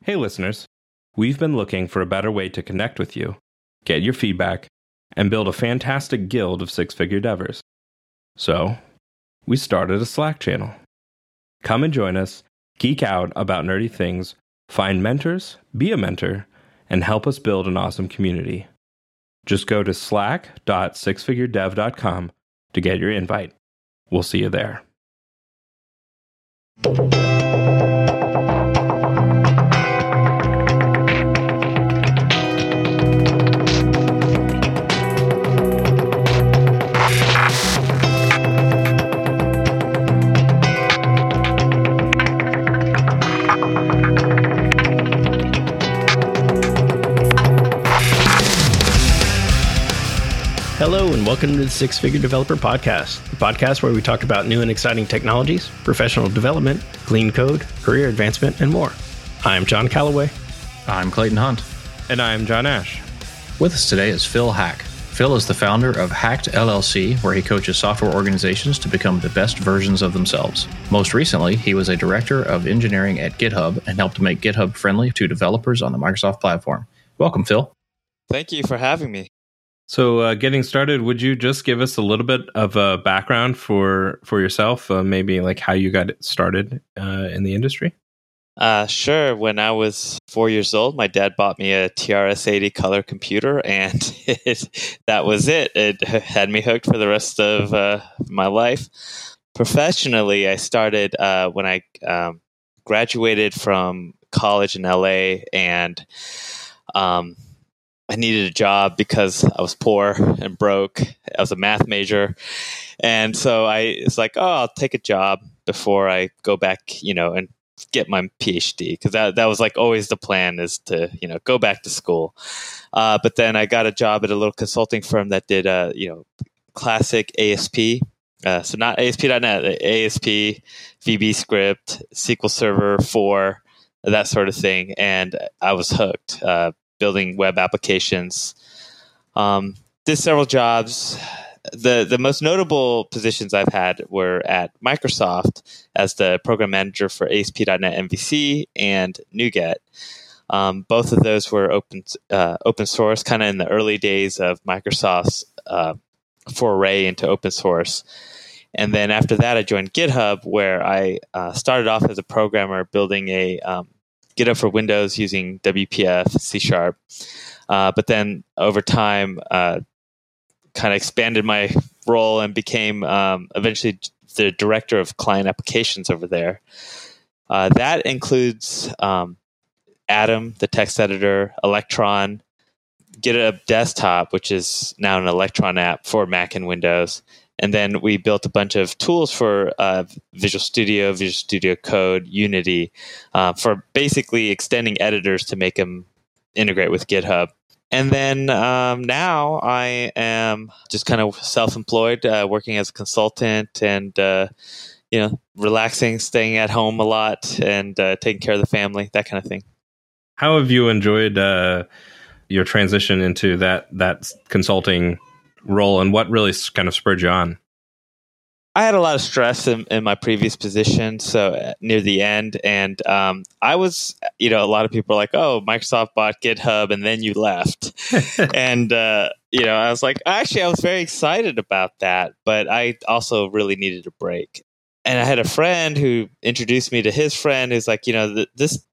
Hey listeners, we've been looking for a better way to connect with you, get your feedback, and build a fantastic guild of six-figure devers. So, we started a Slack channel. Come and join us, geek out about nerdy things, find mentors, be a mentor, and help us build an awesome community. Just go to slack.sixfiguredev.com to get your invite. We'll see you there. Hello and welcome to the Six Figure Developer Podcast, the podcast where we talk about new and exciting technologies, professional development, clean code, career advancement, and more. I'm John Calloway. I'm Clayton Hunt. And I'm John Ash. With us today is Phil Hack. Phil is the founder of Hacked LLC, where he coaches software organizations to become the best versions of themselves. Most recently, he was a director of engineering at GitHub and helped make GitHub friendly to developers on the Microsoft platform. Welcome, Phil. Thank you for having me. So getting started, would you just give us a little bit of a background for yourself, maybe like how you got started in the industry? Sure. When I was 4 years old, my dad bought me a TRS-80 color computer, and that was it. It had me hooked for the rest of my life. Professionally, I started when I graduated from college in LA, and I needed a job because I was poor and broke. I was a math major. And so I was like, I'll take a job before I go back, and get my PhD. Because that was like always the plan, is to, go back to school. But then I got a job at a little consulting firm that did, classic ASP. So not ASP.NET, ASP, VB Script, SQL Server 4, that sort of thing. And I was hooked. Building web applications. Did several jobs. The most notable positions I've had were at Microsoft as the program manager for ASP.NET MVC and NuGet. Both of those were open source, kind of in the early days of Microsoft's foray into open source. And then after that, I joined GitHub, where I started off as a programmer building a GitHub for Windows using WPF, C#. But then over time, kind of expanded my role and became eventually the director of client applications over there. That includes Atom, the text editor, Electron, GitHub Desktop, which is now an Electron app for Mac and Windows. And then we built a bunch of tools for Visual Studio Code, Unity, for basically extending editors to make them integrate with GitHub. And then now I am just kind of self-employed, working as a consultant and, relaxing, staying at home a lot and taking care of the family, that kind of thing. How have you enjoyed your transition into that consulting role, and what really kind of spurred you on? I had a lot of stress in my previous position, so near the end, and I was, a lot of people are like, "Oh, Microsoft bought GitHub, and then you left," and I was like, actually, I was very excited about that, but I also really needed a break. And I had a friend who introduced me to his friend who's like, they're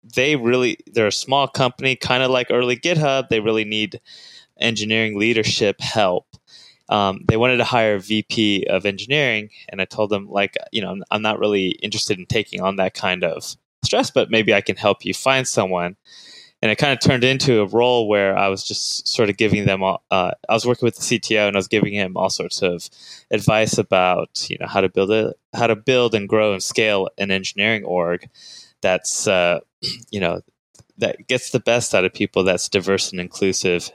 a small company, kind of like early GitHub. They really need engineering leadership help. They wanted to hire a VP of engineering, and I told them, I'm not really interested in taking on that kind of stress, but maybe I can help you find someone. And it kind of turned into a role where I was just sort of giving them I was working with the CTO, and I was giving him all sorts of advice about how to build and grow and scale an engineering org that's that gets the best out of people, that's diverse and inclusive.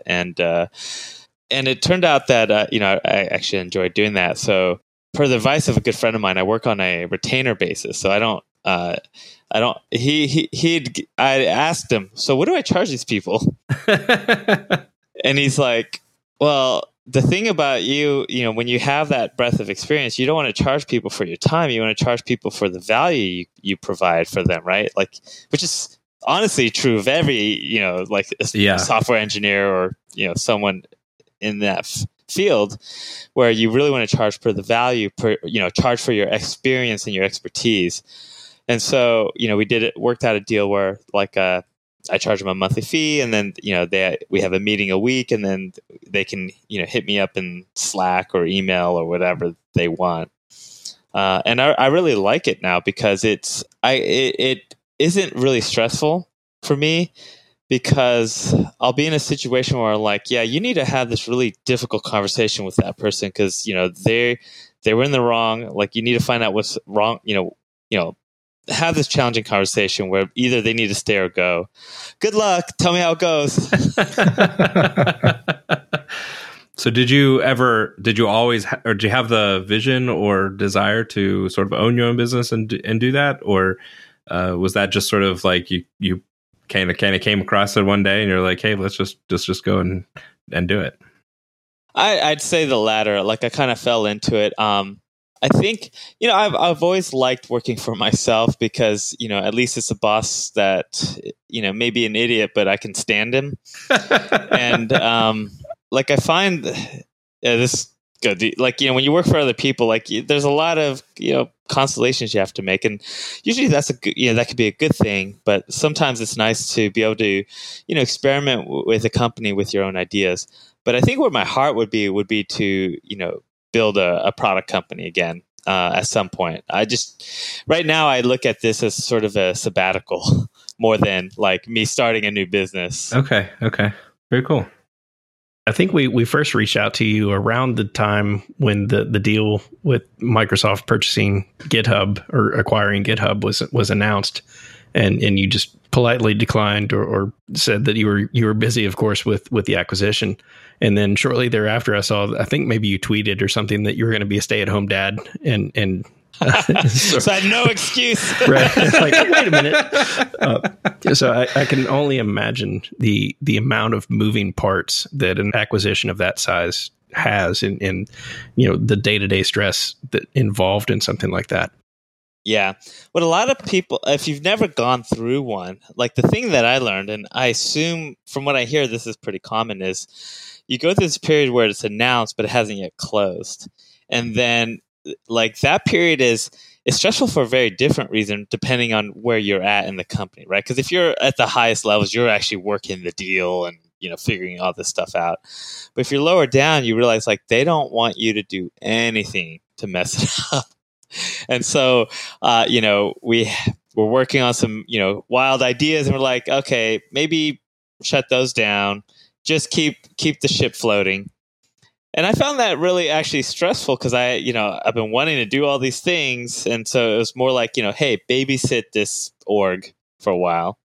And it turned out that, I actually enjoyed doing that. So per the advice of a good friend of mine, I work on a retainer basis. So I asked him, so what do I charge these people? And he's like, well, the thing about you, when you have that breadth of experience, you don't want to charge people for your time. You want to charge people for the value you provide for them, right? Which is honestly true of every, like a software engineer or, someone in that field, where you really want to charge per the value, charge for your experience and your expertise. And so, worked out a deal where I charge them a monthly fee, and then, we have a meeting a week, and then they can, hit me up in Slack or email or whatever they want. And I really like it now because it isn't really stressful for me, because I'll be in a situation where I'm like, yeah, you need to have this really difficult conversation with that person because, they were in the wrong. Like, you need to find out what's wrong, have this challenging conversation where either they need to stay or go. Good luck. Tell me how it goes. So did you always, or did you have the vision or desire to sort of own your own business and do that? Or was that just sort of like you kind of came across it one day and you're like, hey, let's just go and do it? I'd say the latter. Like, I kind of fell into it. I think, I've always liked working for myself because, at least it's a boss that, may be an idiot, but I can stand him. And, I find this good. Like, when you work for other people, like, there's a lot of, constellations you have to make. And usually that's that could be a good thing. But sometimes it's nice to be able to, experiment with a company with your own ideas. But I think where my heart would be to, build a product company again at some point. Right now I look at this as sort of a sabbatical more than like me starting a new business. Okay. Very cool. I think we first reached out to you around the time when the deal with Microsoft purchasing GitHub or acquiring GitHub was announced, and you just politely declined or said that you were busy, of course, with the acquisition. And then shortly thereafter, I think maybe you tweeted or something that you were going to be a stay-at-home dad, and so I had no excuse. Right? Like, wait a minute. So I can only imagine the amount of moving parts that an acquisition of that size has in the day-to-day stress that involved in something like that. Yeah. What a lot of people, if you've never gone through one, like the thing that I learned, and I assume from what I hear, this is pretty common, is you go through this period where it's announced, but it hasn't yet closed. And then like that period is stressful for a very different reason, depending on where you're at in the company, right? Because if you're at the highest levels, you're actually working the deal and, figuring all this stuff out. But if you're lower down, you realize like they don't want you to do anything to mess it up. And so, we're working on some, wild ideas, and we're like, okay, maybe shut those down. Just keep the ship floating. And I found that really actually stressful because I've been wanting to do all these things. And so it was more like, hey, babysit this org for a while.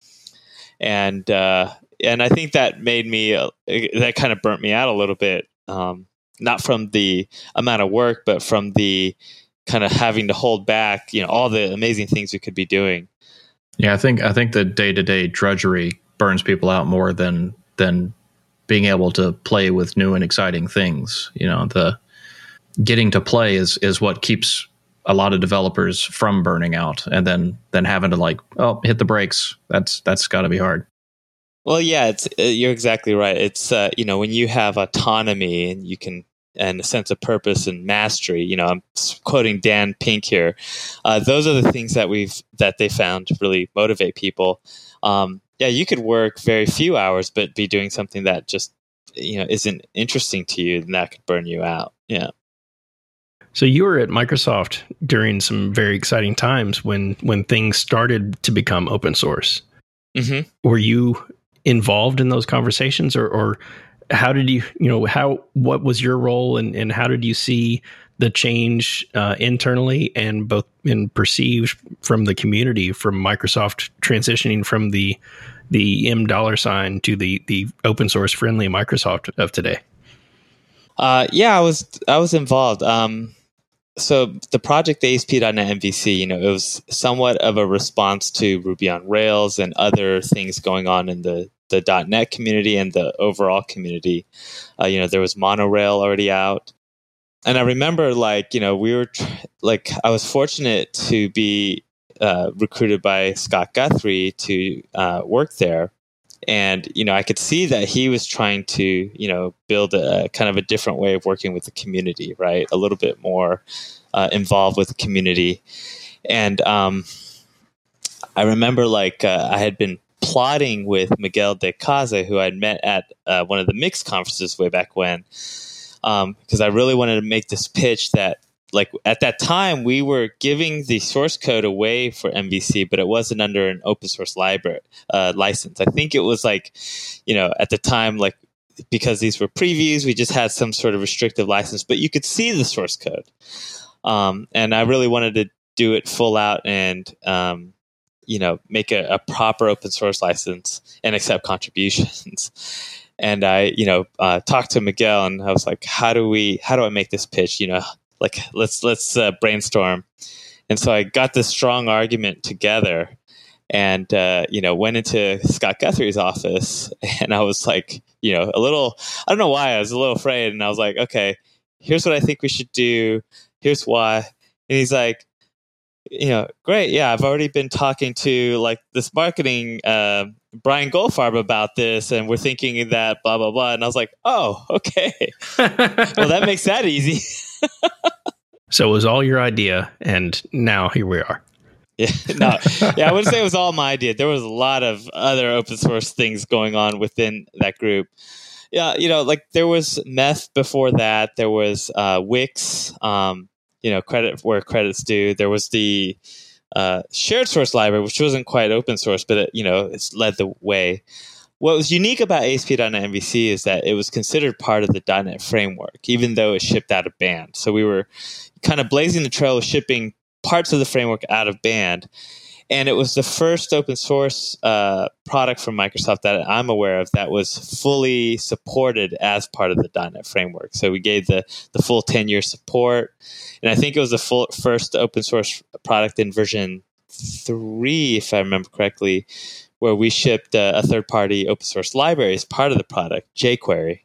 And I think that made me, that kind of burnt me out a little bit. Not from the amount of work, but from the kind of having to hold back, all the amazing things we could be doing. Yeah, I think the day-to-day drudgery burns people out more than being able to play with new and exciting things. The getting to play is what keeps a lot of developers from burning out, and then having to hit the brakes. That's got to be hard. Well, yeah, you're exactly right. It's when you have autonomy and a sense of purpose and mastery. I'm quoting Dan Pink here. Those are the things that they found to really motivate people. You could work very few hours, but be doing something that just, isn't interesting to you, and that could burn you out. Yeah. So you were at Microsoft during some very exciting times when things started to become open source. Mm-hmm. Were you involved in those conversations, or how did you, what was your role, and how did you see the change internally and both in perceived from the community, from Microsoft transitioning from the $M to the open source friendly Microsoft of today? I was involved. So the project ASP.NET MVC, it was somewhat of a response to Ruby on Rails and other things going on in the .NET community and the overall community. There was Monorail already out. And I remember we were I was fortunate to be recruited by Scott Guthrie to work there. And, I could see that he was trying to, build a kind of a different way of working with the community, right? A little bit more involved with the community. And I remember I had been plotting with Miguel de Casa, who I'd met at one of the Mix conferences way back when, because I really wanted to make this pitch that, at that time, we were giving the source code away for MVC, but it wasn't under an open source library license. I think it was at the time, because these were previews, we just had some sort of restrictive license, but you could see the source code. And I really wanted to do it full out and, make a proper open source license and accept contributions. And I, talked to Miguel, and I was like, how do I make this pitch? Let's brainstorm. And so I got this strong argument together and, went into Scott Guthrie's office, and I was a little, I don't know why, I was a little afraid. And I was like, okay, here's what I think we should do. Here's why. And he's like, great. Yeah, I've already been talking to this marketing, Brian Goldfarb about this, and we're thinking that blah, blah, blah. And I was like, oh, okay. Well, that makes that easy. So it was all your idea, and now here we are. Yeah, I wouldn't say it was all my idea. There was a lot of other open source things going on within that group. Yeah, there was Meth before that. There was Wix, credit where credit's due. There was the shared source library, which wasn't quite open source, but it's led the way. What was unique about ASP.NET MVC is that it was considered part of the .NET framework, even though it shipped out of band. So we were kind of blazing the trail of shipping parts of the framework out of band. And it was the first open source product from Microsoft that I'm aware of that was fully supported as part of the .NET framework. So we gave the full 10-year support. And I think it was the first open source product in version 3, if I remember correctly, where we shipped a third-party open source library as part of the product, jQuery.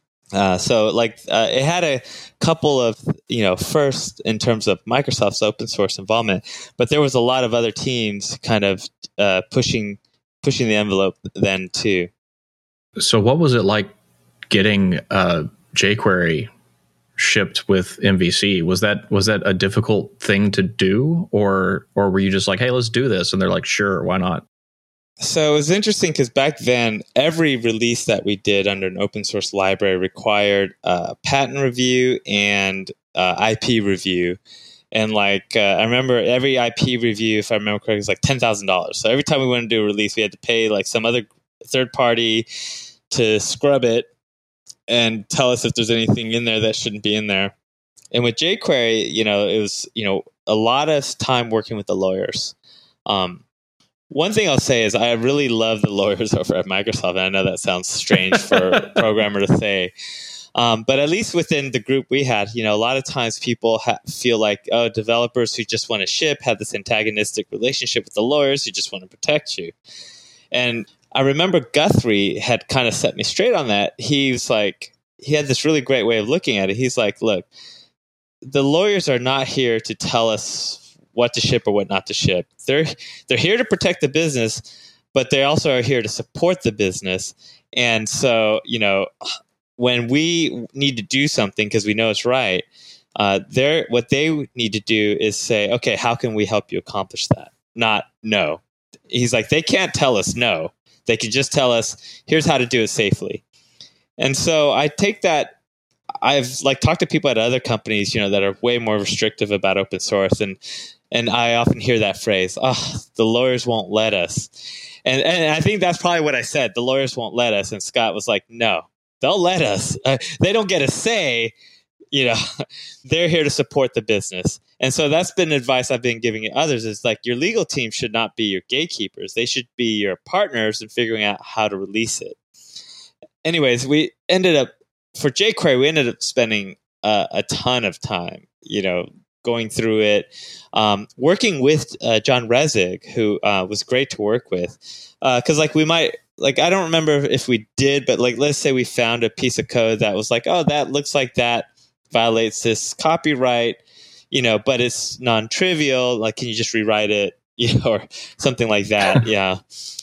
It had a couple of, first in terms of Microsoft's open source involvement, but there was a lot of other teams kind of pushing the envelope then too. So what was it like getting jQuery shipped with MVC? Was that a difficult thing to do, or were you just like, hey, let's do this? And they're like, sure, why not? So it was interesting because back then, every release that we did under an open source library required patent review and IP review. And I remember every IP review, if I remember correctly, was $10,000. So every time we wanted to do a release, we had to pay some other third party to scrub it and tell us if there's anything in there that shouldn't be in there. And with jQuery, it was, a lot of time working with the lawyers. One thing I'll say is I really love the lawyers over at Microsoft, and I know that sounds strange for a programmer to say, but at least within the group we had, a lot of times people feel like, oh, developers who just want to ship have this antagonistic relationship with the lawyers who just want to protect you. And I remember Guthrie had kind of set me straight on that. He was like, he had this really great way of looking at it. He's like, look, the lawyers are not here to tell us what to ship or what not to ship. They're here to protect the business, but they also are here to support the business. And so, when we need to do something because we know it's right, what they need to do is say, okay, how can we help you accomplish that? Not no. He's like, they can't tell us no. They can just tell us, here's how to do it safely. And so I take that. I've talked to people at other companies, that are way more restrictive about open source, and I often hear that phrase, "Oh, the lawyers won't let us," and I think that's probably what I said. The lawyers won't let us, and Scott was like, "No, they'll let us. They don't get a say. They're here to support the business." And so that's been advice I've been giving others: is your legal team should not be your gatekeepers; they should be your partners in figuring out how to release it. Anyways, we ended up. For jQuery, we ended up spending a ton of time, going through it, working with John Resig, who was great to work with. Because we might, I don't remember if we did, but let's say we found a piece of code that was oh, that looks like that violates this copyright, but it's non-trivial. Can you just rewrite it, or something like that. Yeah.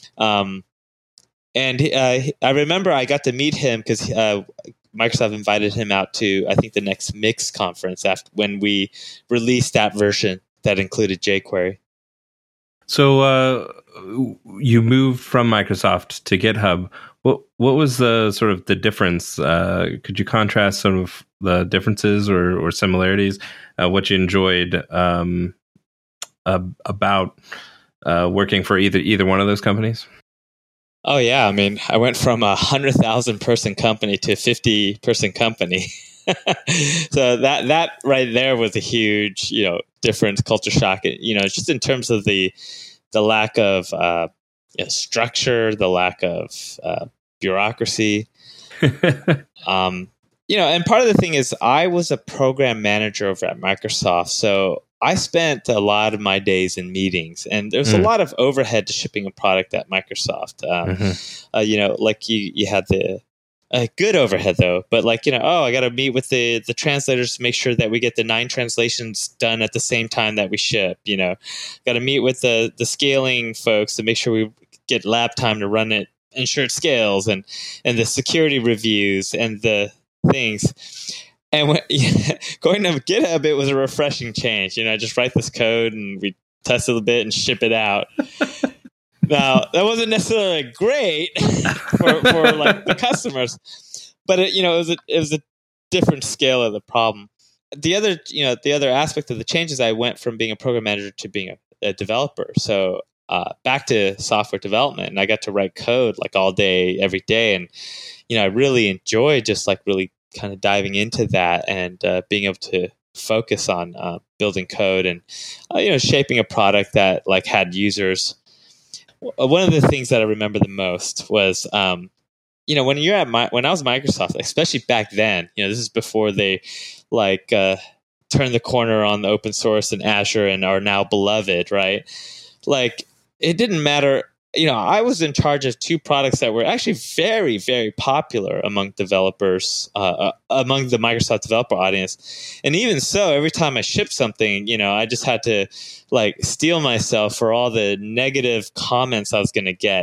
And I remember I got to meet him because Microsoft invited him out to, I think, the next Mix conference when we released that version that included jQuery. So you moved from Microsoft to GitHub. What was the sort of the difference? Could you contrast some of the differences or similarities? What you enjoyed about working for either one of those companies? Oh yeah, I mean, I went from 100,000 person company to a 50-person company. So that right there was a huge, different culture shock. Just in terms of the lack of structure, the lack of bureaucracy. And part of the thing is I was a program manager over at Microsoft, so I spent a lot of my days in meetings, and there's a lot of overhead to shipping a product at Microsoft. Like you had the good overhead though, but I got to meet with the translators to make sure that we get the 9 translations done at the same time that we ship. Got to meet with the scaling folks to make sure we get lab time to run it, ensure it scales, and the security reviews and the things. And going to GitHub, it was a refreshing change. I just write this code and we test it a bit and ship it out. Now, that wasn't necessarily great for the customers, but it was a different scale of the problem. The other aspect of the change is I went from being a program manager to being a developer. So back to software development, and I got to write code all day, every day, and I really enjoyed just really kind of diving into that and being able to focus on building code and shaping a product that had users. One of the things that I remember the most was when I was Microsoft, especially back then, this is before they turned the corner on the open source and Azure and are now beloved, right? It didn't matter. I was in charge of 2 products that were actually very, very popular among developers, among the Microsoft developer audience. And even so, every time I shipped something, I just had to steel myself for all the negative comments I was going to get,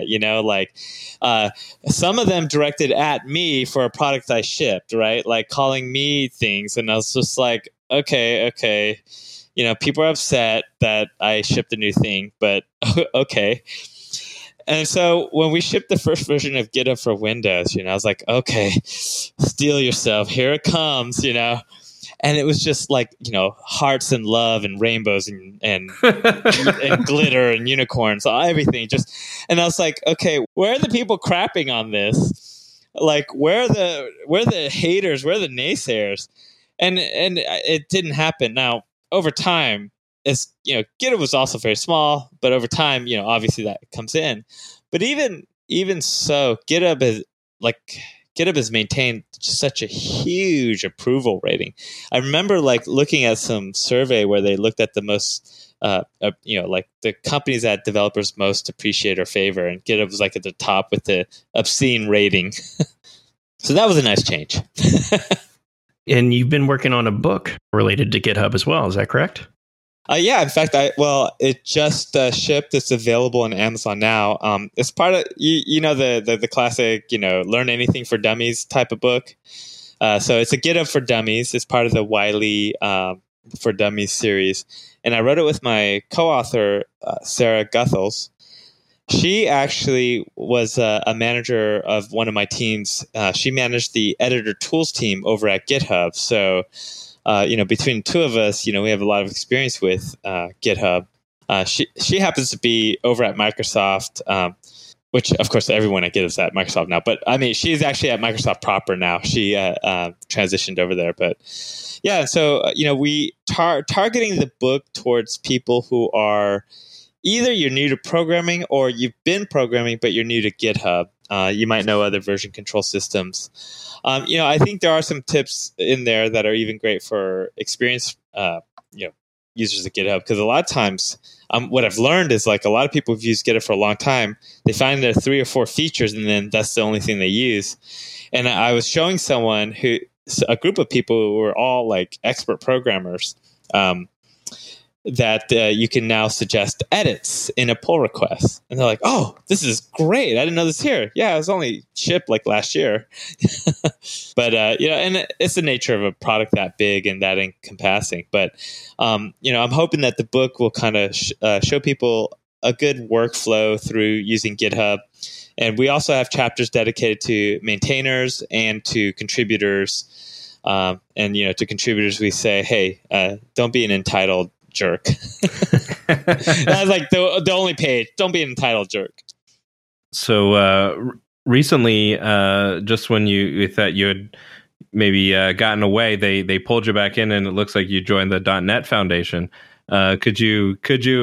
some of them directed at me for a product I shipped, right? Calling me things. And I was just okay. People are upset that I shipped a new thing, but okay. And so when we shipped the first version of GitHub for Windows, I was okay, steel yourself. Here it comes, And it was just hearts and love and rainbows and and glitter and unicorns, everything. And I was okay, where are the people crapping on this? Where are the haters? Where are the naysayers? And it didn't happen. Now, over time, GitHub was also very small, but over time, obviously that comes in. But even so, GitHub has maintained such a huge approval rating. I remember looking at some survey where they looked at the most, the companies that developers most appreciate or favor, and GitHub was at the top with the obscene rating. So that was a nice change. And you've been working on a book related to GitHub as well. Is that correct? Yeah, in fact, it just shipped. It's available on Amazon now. It's part of the classic Learn Anything for Dummies type of book. So it's a GitHub for Dummies. It's part of the Wiley for Dummies series, and I wrote it with my co-author Sarah Guthels. She actually was a manager of one of my teams. She managed the editor tools team over at GitHub. So. Between 2 of us, we have a lot of experience with GitHub. She happens to be over at Microsoft, which of course everyone at GitHub is at Microsoft now. But I mean, she's actually at Microsoft proper now. She transitioned over there. But yeah, so we targeting the book towards people who are either you're new to programming or you've been programming but you're new to GitHub. You might know other version control systems. I think there are some tips in there that are even great for experienced, users of GitHub, because a lot of times, what I've learned is a lot of people who've used GitHub for a long time, they find there are 3 or 4 features, and then that's the only thing they use. And I was showing someone a group of people who were all expert programmers. that you can now suggest edits in a pull request. And they're like, oh, this is great. I didn't know this here. Yeah, it was only shipped like last year. But, and it's the nature of a product that big and that encompassing. But, I'm hoping that the book will kind of show people a good workflow through using GitHub. And we also have chapters dedicated to maintainers and to contributors. To contributors, we say, hey, don't be an entitled jerk. That's like the only page. Don't be an entitled jerk. So recently, just when you thought you had maybe gotten away, they pulled you back in, and it looks like you joined the .NET Foundation. Could you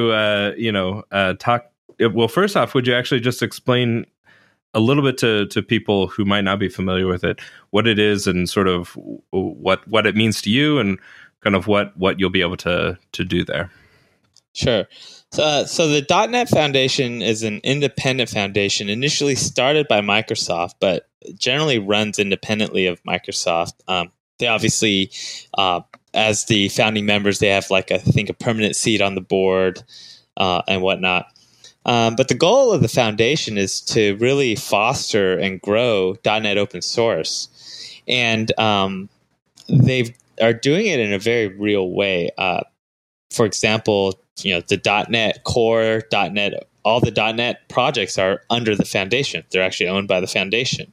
talk? Well, first off, would you actually just explain a little bit to people who might not be familiar with it, what it is and sort of what it means to you, and kind of what you'll be able to do there? Sure. So the .NET Foundation is an independent foundation initially started by Microsoft, but generally runs independently of Microsoft. They obviously, as the founding members, they have I think a permanent seat on the board and whatnot. But the goal of the foundation is to really foster and grow .NET open source. And they are doing it in a very real way. For example, the .NET Core, .NET, all the .NET projects are under the foundation. They're actually owned by the foundation.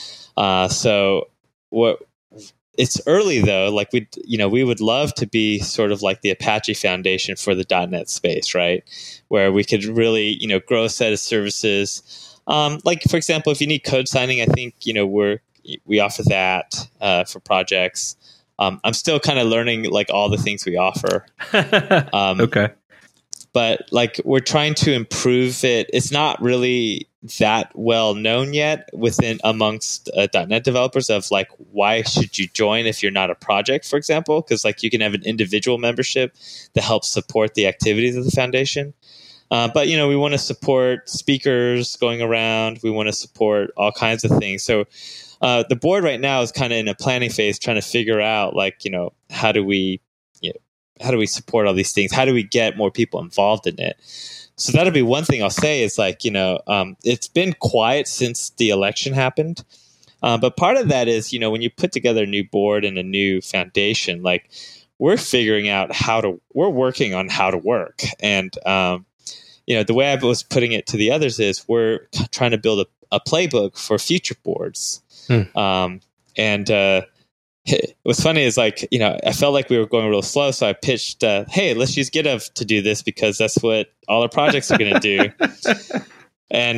It's early though. We would love to be sort of like the Apache Foundation for the .NET space, right? Where we could really, grow a set of services. For example, if you need code signing, I think, we offer that for projects. I'm still kind of learning all the things we offer. Okay. But we're trying to improve it. It's not really that well known yet amongst .NET developers of why should you join if you're not a project, for example, because you can have an individual membership that helps support the activities of the foundation. But we want to support speakers going around. We want to support all kinds of things. So the board right now is kind of in a planning phase, trying to figure out how do we support all these things? How do we get more people involved in it? So that'll be one thing I'll say is it's been quiet since the election happened. But part of that is, when you put together a new board and a new foundation, we're figuring out we're working on how to work. And, the way I was putting it to the others is we're trying to build a playbook for future boards. What's funny is I felt like we were going real slow. So I pitched, hey, let's use GitHub to do this because that's what all our projects are going to do. And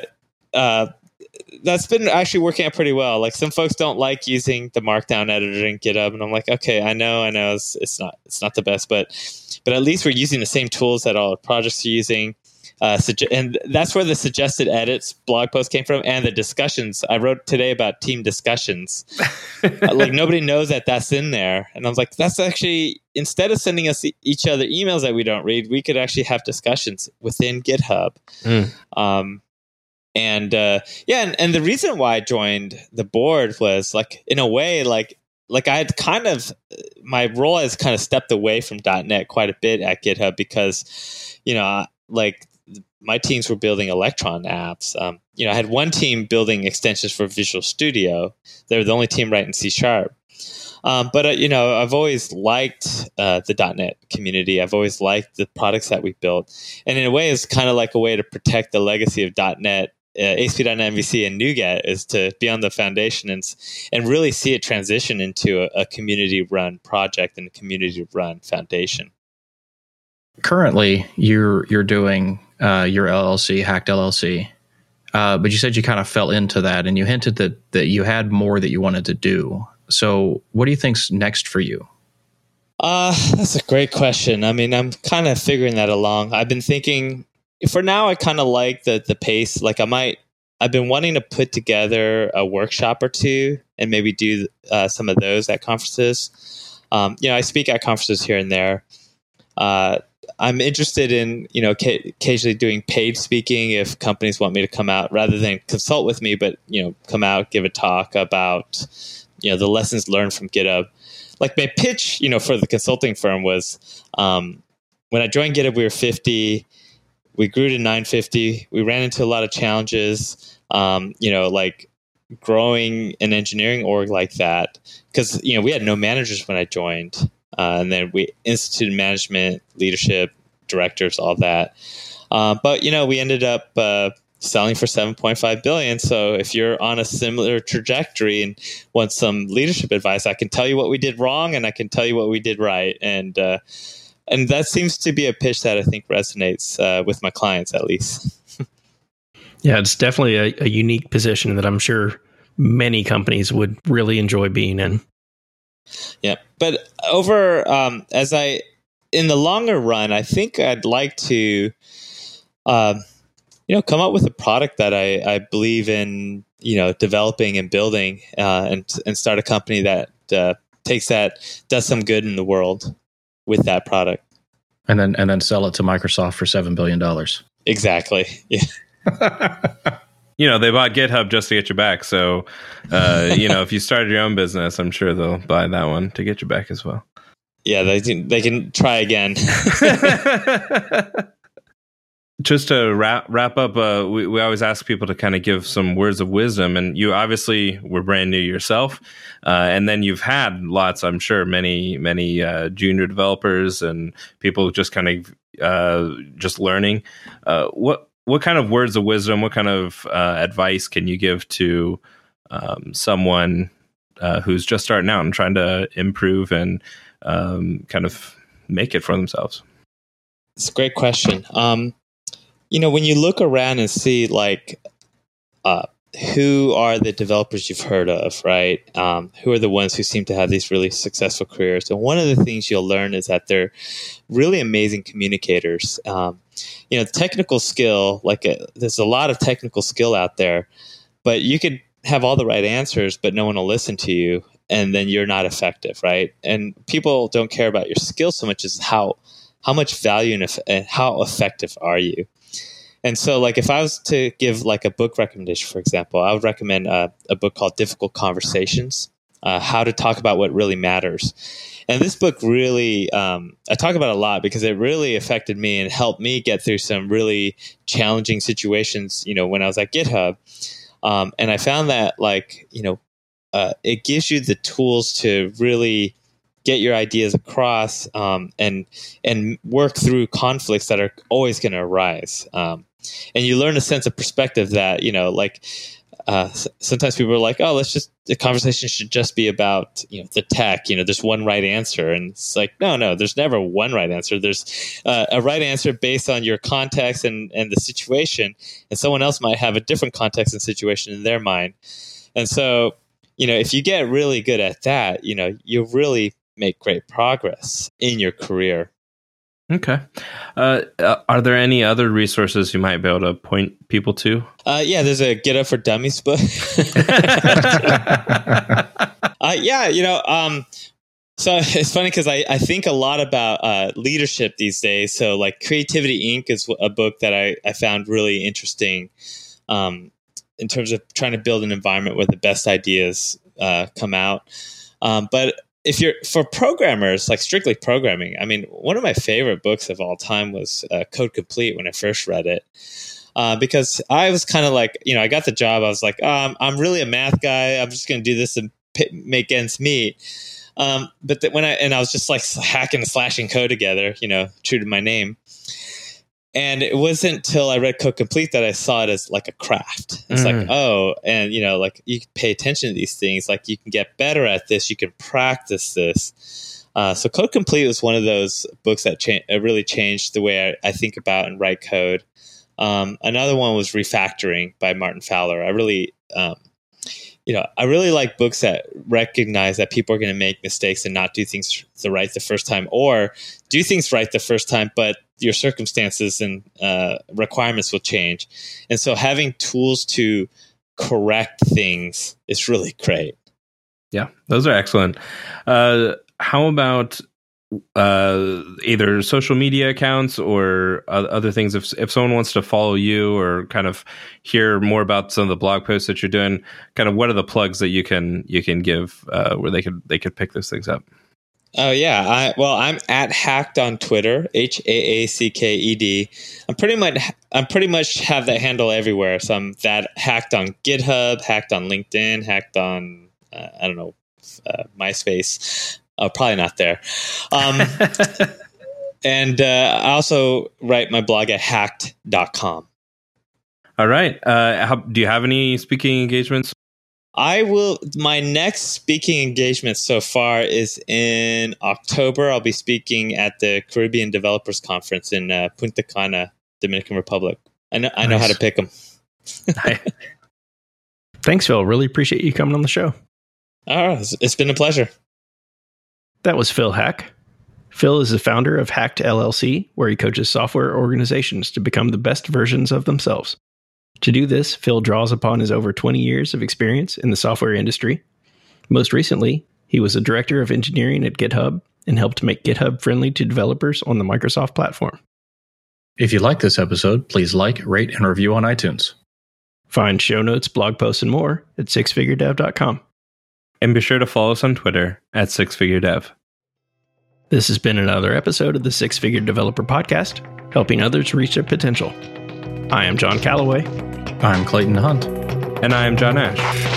that's been actually working out pretty well. Some folks don't like using the Markdown editor in GitHub. And I'm like, okay, I know it's not the best, but at least we're using the same tools that all our projects are using. And that's where the suggested edits blog post came from, and the discussions. I wrote today about team discussions. Nobody knows that that's in there, and I was like, that's actually, instead of sending us each other emails that we don't read, we could actually have discussions within GitHub. And the reason why I joined the board was in a way, I had kind of, my role has kind of stepped away from .NET quite a bit at GitHub because, my teams were building Electron apps. I had one team building extensions for Visual Studio. They were the only team writing C#. But I've always liked the .NET community. I've always liked the products that we built. And in a way, it's kind of like a way to protect the legacy of .NET, ASP.NET MVC, and NuGet, is to be on the foundation and really see it transition into a community-run project and a community-run foundation. Currently, you're doing your LLC, Hacked LLC, but you said you kind of fell into that, and you hinted that you had more that you wanted to do. So what do you think's next for you? That's a great question. I mean, I'm kind of figuring that along. I've been thinking, for now, I kind of like the pace. I've been wanting to put together a workshop or two and maybe do some of those at conferences. I speak at conferences here and there. I'm interested in, occasionally doing paid speaking if companies want me to come out rather than consult with me, but, come out, give a talk about, the lessons learned from GitHub. My pitch, for the consulting firm was when I joined GitHub, we were 50. We grew to 950. We ran into a lot of challenges, like growing an engineering org like that. Because, we had no managers when I joined. And then we instituted management, leadership, directors, all that. But, we ended up selling for $7.5 billion. So if you're on a similar trajectory and want some leadership advice, I can tell you what we did wrong and I can tell you what we did right. And that seems to be a pitch that I think resonates with my clients, at least. Yeah, it's definitely a unique position that I'm sure many companies would really enjoy being in. Yeah, but in the longer run, I think I'd like to, come up with a product that I believe in, developing and building, and start a company that does some good in the world with that product, and then sell it to Microsoft for $7 billion. Exactly. Yeah. They bought GitHub just to get you back. So, if you started your own business, I'm sure they'll buy that one to get you back as well. Yeah, they can try again. Just to wrap up, we always ask people to kind of give some words of wisdom. And you obviously were brand new yourself. And then you've had lots, I'm sure, many junior developers and people just kind of just learning. What kind of words of wisdom, what kind of advice can you give to someone who's just starting out and trying to improve and kind of make it for themselves? It's a great question. When you look around and see who are the developers you've heard of, right? Who are the ones who seem to have these really successful careers? And one of the things you'll learn is that they're really amazing communicators. Technical skill, there's a lot of technical skill out there, but you could have all the right answers, but no one will listen to you, and then you're not effective, right? And people don't care about your skill so much as how much value and how effective are you. And so, if I was to give a book recommendation, for example, I would recommend a book called Difficult Conversations, How to Talk About What Really Matters. And this book really, I talk about it a lot because it really affected me and helped me get through some really challenging situations, when I was at GitHub. And I found that, it gives you the tools to really get your ideas across and work through conflicts that are always going to arise. And you learn a sense of perspective that, sometimes people are like, oh, the conversation should just be about, the tech, there's one right answer. And it's like, no, there's never one right answer. There's a right answer based on your context and the situation. And someone else might have a different context and situation in their mind. And so, if you get really good at that, you'll really make great progress in your career. Okay. Are there any other resources you might be able to point people to? Yeah, there's a GitHub for Dummies book. So it's funny because I think a lot about leadership these days. So Creativity Inc. is a book that I found really interesting in terms of trying to build an environment where the best ideas come out. But if you're for programmers, strictly programming, I mean, one of my favorite books of all time was Code Complete when I first read it. Because I was kind of I got the job. I was like, I'm really a math guy. I'm just going to do this and make ends meet. But I was just hacking and slashing code together, true to my name. And it wasn't until I read Code Complete that I saw it as a craft. It's and you can pay attention to these things. You can get better at this. You can practice this. So Code Complete was one of those books that really changed the way I think about and write code. Another one was Refactoring by Martin Fowler. I really like books that recognize that people are going to make mistakes and not do things right the first time, or do things right the first time, but your circumstances and requirements will change. And so having tools to correct things is really great. Yeah, those are excellent. How about either social media accounts or other things? If someone wants to follow you or kind of hear more about some of the blog posts that you're doing, kind of what are the plugs that you can give where they could pick those things up? Oh yeah, I'm at Hacked on Twitter, HAACKED. I'm pretty much have that handle everywhere. So I'm that Hacked on GitHub, Hacked on LinkedIn, Hacked on MySpace. Probably not there. And I also write my blog at hacked.com. All right. Do you have any speaking engagements? My next speaking engagement so far is in October. I'll be speaking at the Caribbean Developers Conference in Punta Cana, Dominican Republic. I know how to pick them. Thanks, Phil. Really appreciate you coming on the show. It's been a pleasure. That was Phil Hack. Phil is the founder of Hacked LLC, where he coaches software organizations to become the best versions of themselves. To do this, Phil draws upon his over 20 years of experience in the software industry. Most recently, he was a director of engineering at GitHub and helped make GitHub friendly to developers on the Microsoft platform. If you like this episode, please like, rate, and review on iTunes. Find show notes, blog posts, and more at sixfiguredev.com. And be sure to follow us on Twitter at sixfiguredev. This has been another episode of the Six Figure Developer Podcast, helping others reach their potential. I am John Calloway. I'm Clayton Hunt. And I am John Ash.